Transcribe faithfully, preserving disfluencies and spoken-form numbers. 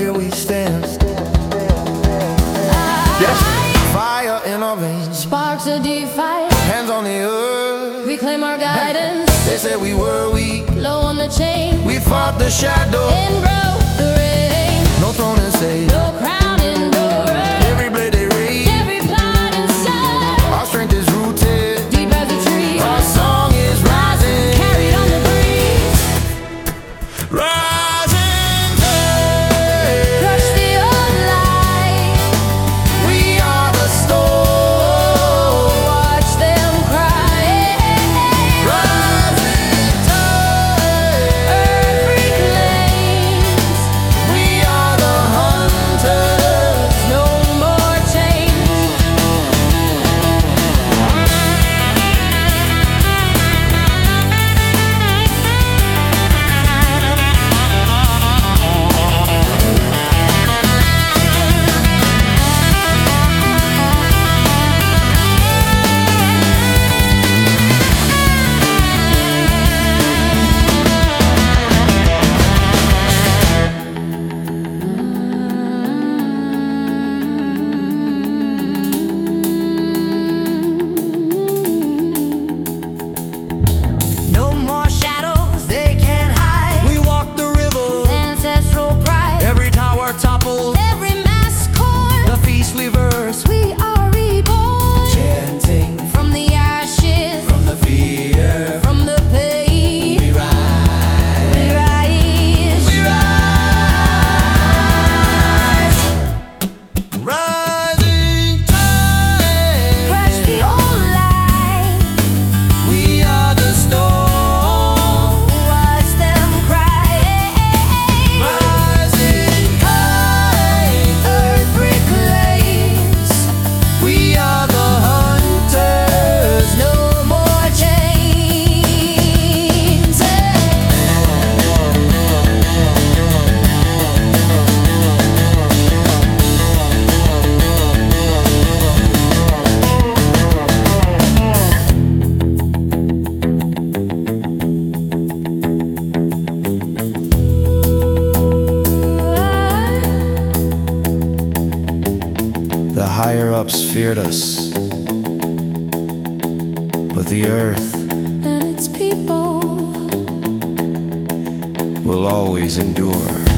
where we stand. Yes. Fire in our veins, Sparks of defiance, hands on the earth. reclaim our guidance. They said we were weak, Low on the chain, we fought the shadow. and broke the rain. No throne in sight, No crown enduring. every blade they raise. Every plot inside, Our strength is rooted, deep as a tree. our song is rising. Carried on the breeze. Rising tide. Crush the old light. We are the storm. Watch them cry. Rising tide. Earth reclaims. We are the hunters. No more change. No more shadows, they can't hide. We walk the river, Ancestral pride. every tower topples. Every mask cord. The feast we verse, We are reborn. chanting From the ashes. from the fear. From the pain. We rise, We rise. we rise. Rising tide. Crush the old light. We are the storm. Watch them cry. Rising tide. Earth reclaims. We are the hunters. No more chains. The higher ups feared us, but the earth And its people. will always endure.